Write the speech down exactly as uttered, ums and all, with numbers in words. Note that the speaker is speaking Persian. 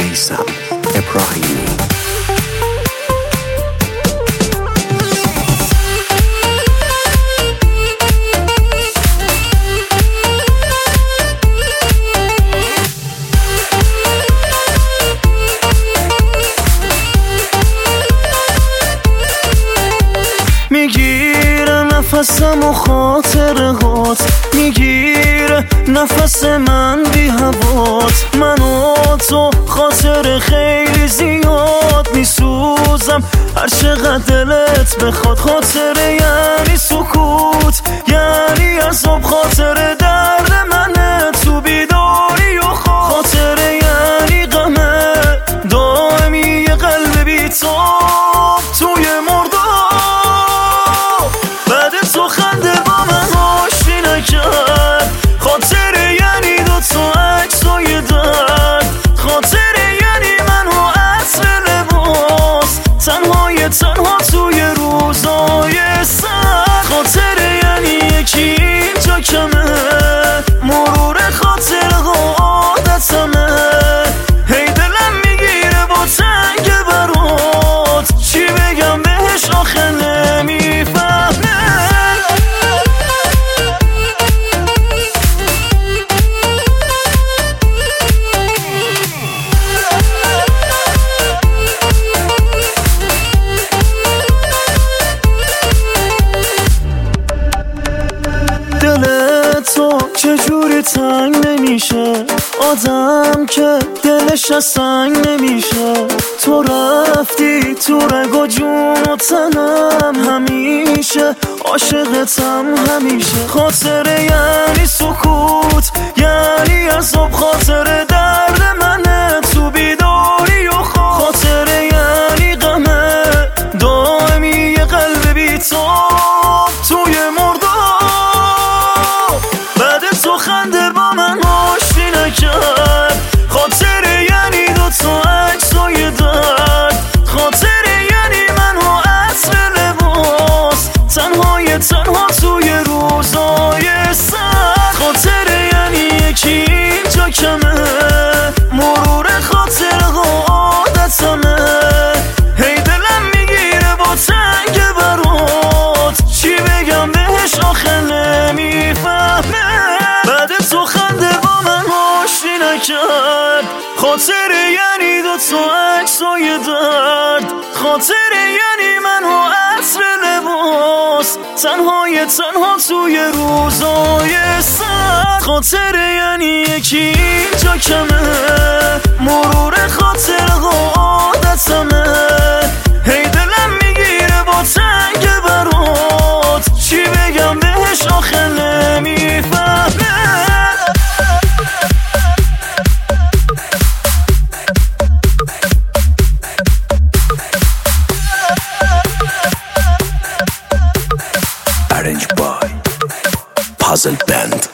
میثم ابراهیمی. میگیره نفسم و خاطر هات، میگیره نفس من بی هوات. من و تو خاطر خیلی زیاد میسوزم هر چقدر دلت بخواد. خاطر یعنی سکوت، یعنی عذاب، خاطر درد منه تو بیداری و خواب. خاطر یعنی غمه دائمی یه قلب بی‌تاب توی مرداب. بعد تو خنده با من آشتی نکرد. خاطر یعنی دوتا عکسای درد. خاطر یعنی من و عطر لباس، تنهای تنها توی روزای سرد. خاطر یعنی یکی اینجا کمه، مرور خاطرها عادتمه. هی دلم میگیره با تنگ برات، چی بگم بهش آخه نمیفهمه. دل تو چجوری تنگ نمیشه، آدم که دلش از سنگ نمیشه. تو رفتی تو رگ و جون و تنم، همیشه عاشقتم همیشه. خاطر یعنی سکوت، یعنی عذاب، خاطر درد منه تو بیداری و خواب. خاطر یعنی غمه دائمی یه قلب بی‌تاب توی مرداب. بعد تو خنده با من آشتی نکرد. خاطر یعنی دوتا عکسای درد. خاطر یعنی من و عطر لباس، تنهای تنها توی روزای سرد. خاطر یعنی یکی اینجا کمه، مرور خاطرها عادتمه. هی دلم میگیره با تنگ برات، چی بگم بهش آخه نمیفهمه. بعد تو خنده با من آشتی نکرد. خاطر یعنی دوتا عکسای درد. خاطر یعنی من و عطر لباس، تنهای تنها توی روزای سرد. خاطر یعنی یکی اینجا کمه، مرور خاطرها عادتمه. هی دلم میگیره با تنگ برات، چی بگم بهش آخه نمیفهمه. Arranged by Puzzle Band.